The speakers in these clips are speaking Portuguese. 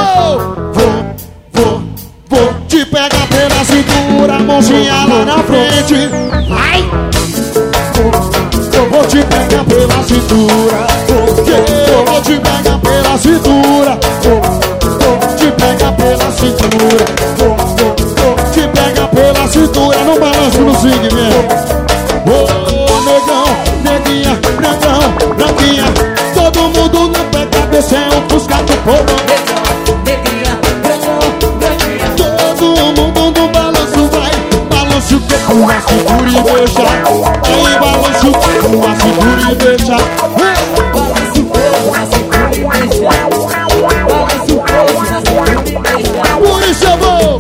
Vou te pegar pela cintura, mãozinha lá na frente. Vai! Vou te pegar pela cintura. Vou te pegar pela cintura. Te pega pela cintura. Te pega pela cintura. No balanço, no swing mesmo. Ô, negão, neguinha, negão, branquinha. Todo mundo na pega, desce um fusca do povão. Neguinha, negão, branquinha. Todo mundo no balanço vai. Balança o corpo, a cintura e deixa. Aí balança o corpo, a cintura e deixa. Balança o corpo, a cintura e deixa. Balança o corpo, a cintura e deixa. Por isso eu vou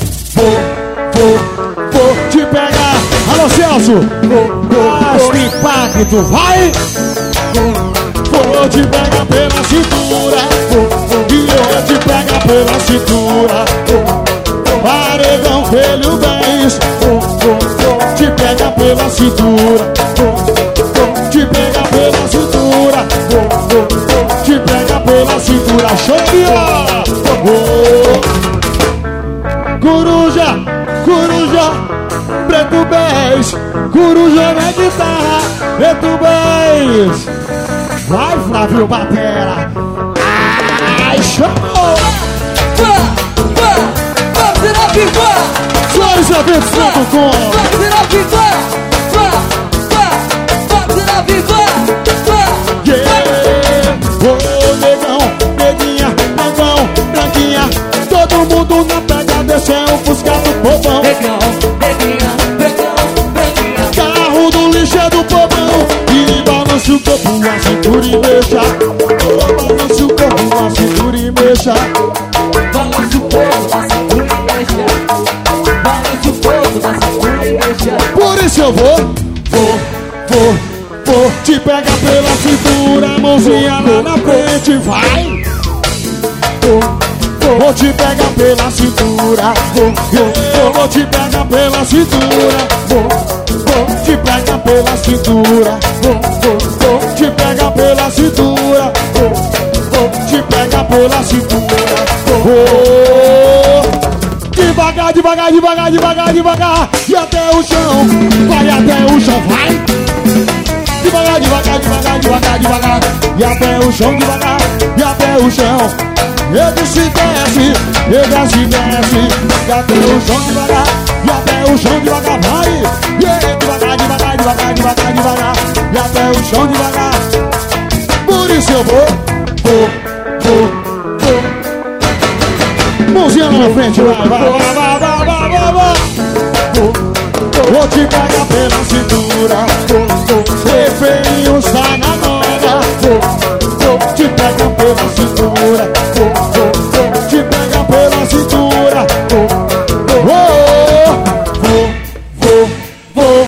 te pegar. Alô, Celso. Gosto impacto, vai. Vou te pegar pela cintura. E eu vou te pegar pela cintura. Paredão, velho, bens. Te pega pela cintura. Te pega pela cintura. Te pega pela cintura. Show de bola. Coruja, coruja, preto bens. Coruja na guitarra, preto bens. Vai, Flávio Batera. Ai, chamou. Flores Eventos Santo Com. Ô, negão, neguinha, negão, branquinha. Todo mundo na pega, desce um fusca do povão. Negão, neguinha, negão, branquinha. Carro do lixo é do povão. E balança o corpo, a cintura e mexa. Balança o corpo, a cintura e mexa. Balança o corpo, a cintura e mexa. Balança o corpo, a cintura e mexa. Por isso eu vou te pegar pela cintura, mãozinha lá na frente, vai. Vou te pegar pela cintura. Vou te pegar pela cintura. Vou te pegar pela cintura. Vou te pegar pela cintura. Vou te pegar pela cintura. Devagar, devagar, devagar, devagar, devagar. E até o chão, vai até o chão, vai. Devagar, devagar, devagar, devagar, devagar. E até o chão, devagar, e até o chão. Eu desce, desce, eu desce, desce. E até o chão, devagar, e até o chão, devagar, vai. E devagar, devagar, devagar, devagar, devagar. E até o chão, devagar. Por isso eu vou. Mãozinha lá na frente, vai. Vou te pegar